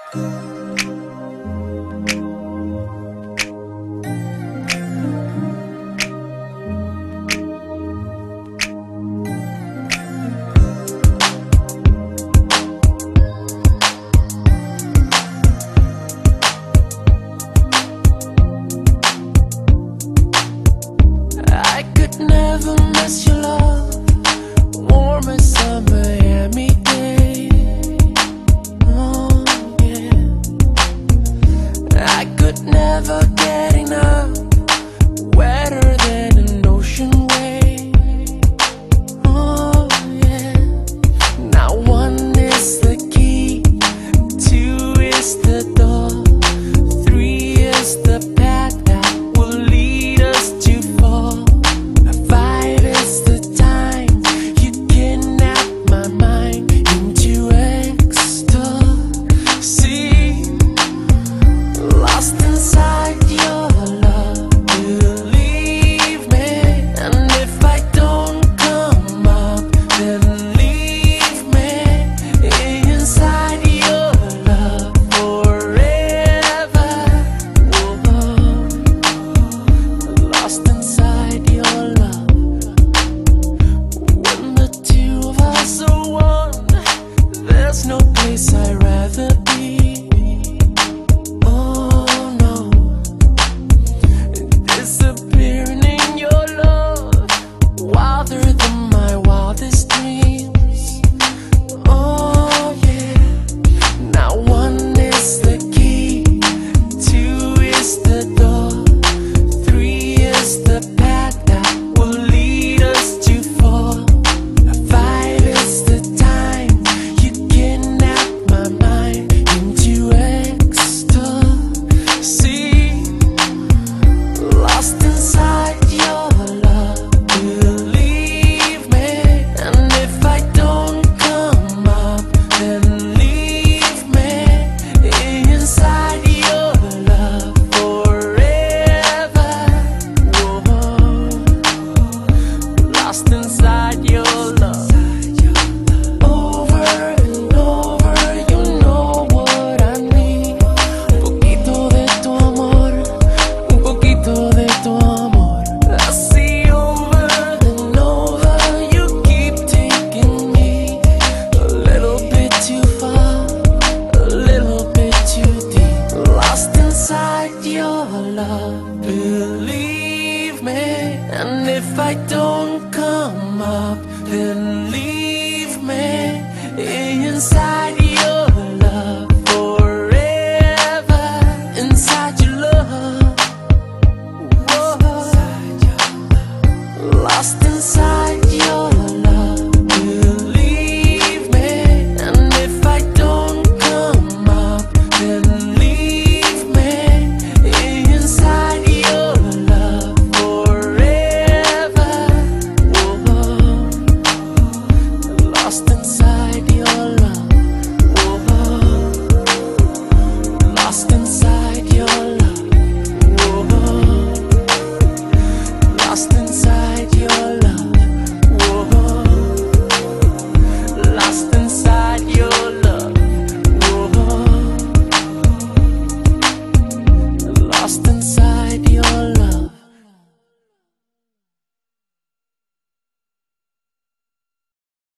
I could never miss your love, warm as a Miami day. Oh yeah, I could never get enough, wetter than an ocean wave. Oh yeah, now one is the key, two is the door, three is the path that will lead us to fall. Five is the time you kidnap my mind into ecstasy, lost inside your love. Believe me, and if I don't come up, then leave me inside your love forever. Whoa. Lost inside your love. When the two of us are one, there's no place I'd rather